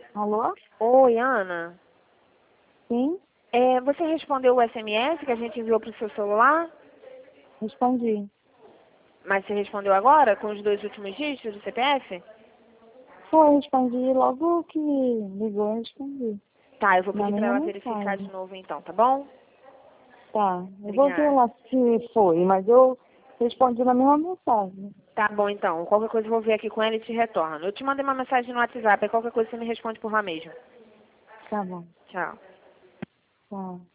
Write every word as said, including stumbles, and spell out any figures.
Alô? Oi, Ana. Sim, É, você respondeu o S M S que a gente enviou para o seu celular? respondi. Mas você respondeu agora, com os dois últimos dígitos do C P F? Foi, respondi logo que ligou, eu respondi. Tá, eu vou Na pedir para mesma ela verificar de mensagem. novo então, tá bom? Tá, eu vou ver Obrigada. lá se foi, mas eu respondi na mesma mensagem. Tá bom então. Qualquer coisa eu vou ver aqui com ela e te retorno. Eu te mandei uma mensagem no WhatsApp, aí qualquer coisa você me responde por lá mesmo. Tá bom, Tchau. tá.